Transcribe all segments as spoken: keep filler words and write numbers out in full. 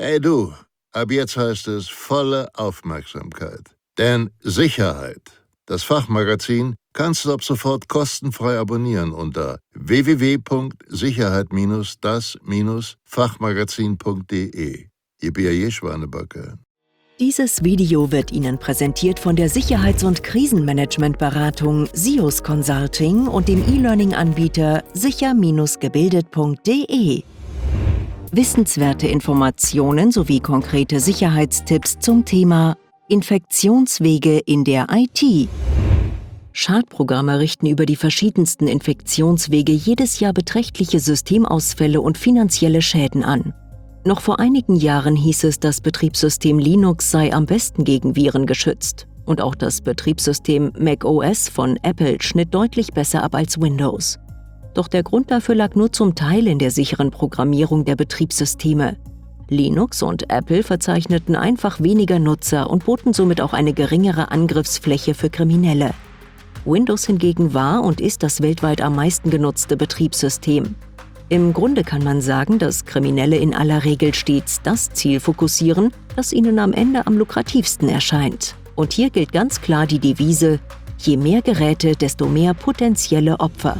Hey du, ab jetzt heißt es volle Aufmerksamkeit. Denn Sicherheit, das Fachmagazin, kannst du ab sofort kostenfrei abonnieren unter w w w punkt sicherheit das Fachmagazin punkt de. Ihr Bier Schwanebacke. Dieses Video wird Ihnen präsentiert von der Sicherheits- und Krisenmanagement-Beratung SIOS Consulting und dem E-Learning-Anbieter sicher gebildet punkt de. Wissenswerte Informationen sowie konkrete Sicherheitstipps zum Thema Infektionswege in der I T. Schadprogramme richten über die verschiedensten Infektionswege jedes Jahr beträchtliche Systemausfälle und finanzielle Schäden an. Noch vor einigen Jahren hieß es, das Betriebssystem Linux sei am besten gegen Viren geschützt. Und auch das Betriebssystem macOS von Apple schnitt deutlich besser ab als Windows. Doch der Grund dafür lag nur zum Teil in der sicheren Programmierung der Betriebssysteme. Linux und Apple verzeichneten einfach weniger Nutzer und boten somit auch eine geringere Angriffsfläche für Kriminelle. Windows hingegen war und ist das weltweit am meisten genutzte Betriebssystem. Im Grunde kann man sagen, dass Kriminelle in aller Regel stets das Ziel fokussieren, das ihnen am Ende am lukrativsten erscheint. Und hier gilt ganz klar die Devise: Je mehr Geräte, desto mehr potenzielle Opfer.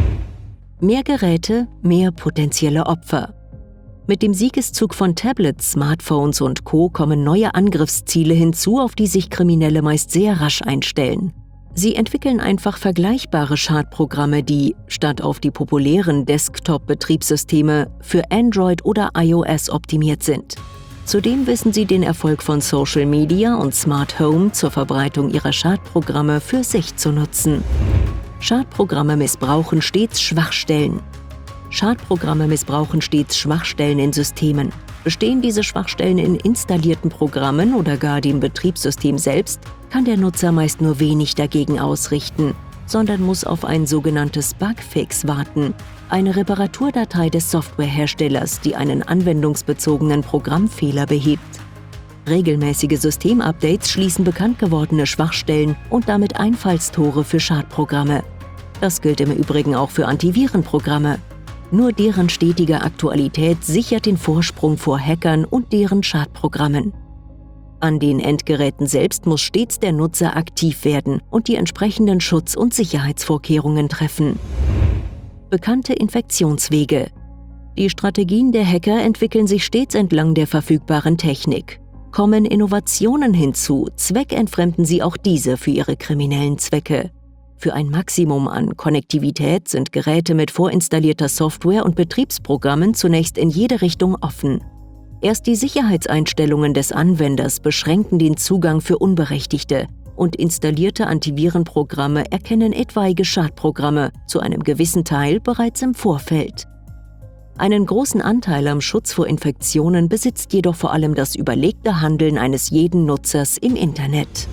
Mehr Geräte, mehr potenzielle Opfer. Mit dem Siegeszug von Tablets, Smartphones und Co. kommen neue Angriffsziele hinzu, auf die sich Kriminelle meist sehr rasch einstellen. Sie entwickeln einfach vergleichbare Schadprogramme, die, statt auf die populären Desktop-Betriebssysteme, für Android oder iOS optimiert sind. Zudem wissen sie den Erfolg von Social Media und Smart Home zur Verbreitung ihrer Schadprogramme für sich zu nutzen. Schadprogramme missbrauchen stets Schwachstellen. Schadprogramme missbrauchen stets Schwachstellen in Systemen. Bestehen diese Schwachstellen in installierten Programmen oder gar dem Betriebssystem selbst, kann der Nutzer meist nur wenig dagegen ausrichten, sondern muss auf ein sogenanntes Bugfix warten, eine Reparaturdatei des Softwareherstellers, die einen anwendungsbezogenen Programmfehler behebt. Regelmäßige Systemupdates schließen bekannt gewordene Schwachstellen und damit Einfallstore für Schadprogramme. Das gilt im Übrigen auch für Antivirenprogramme. Nur deren stetige Aktualität sichert den Vorsprung vor Hackern und deren Schadprogrammen. An den Endgeräten selbst muss stets der Nutzer aktiv werden und die entsprechenden Schutz- und Sicherheitsvorkehrungen treffen. Bekannte Infektionswege. Die Strategien der Hacker entwickeln sich stets entlang der verfügbaren Technik. Kommen Innovationen hinzu, zweckentfremden sie auch diese für ihre kriminellen Zwecke. Für ein Maximum an Konnektivität sind Geräte mit vorinstallierter Software und Betriebsprogrammen zunächst in jede Richtung offen. Erst die Sicherheitseinstellungen des Anwenders beschränken den Zugang für Unberechtigte und installierte Antivirenprogramme erkennen etwaige Schadprogramme zu einem gewissen Teil bereits im Vorfeld. Einen großen Anteil am Schutz vor Infektionen besitzt jedoch vor allem das überlegte Handeln eines jeden Nutzers im Internet.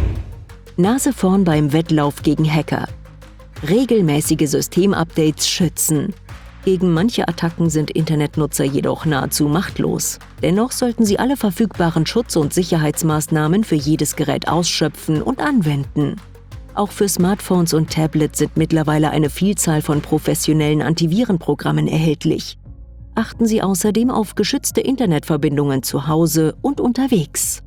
Nase vorn beim Wettlauf gegen Hacker. Regelmäßige Systemupdates schützen. Gegen manche Attacken sind Internetnutzer jedoch nahezu machtlos. Dennoch sollten sie alle verfügbaren Schutz- und Sicherheitsmaßnahmen für jedes Gerät ausschöpfen und anwenden. Auch für Smartphones und Tablets sind mittlerweile eine Vielzahl von professionellen Antivirenprogrammen erhältlich. Achten Sie außerdem auf geschützte Internetverbindungen zu Hause und unterwegs.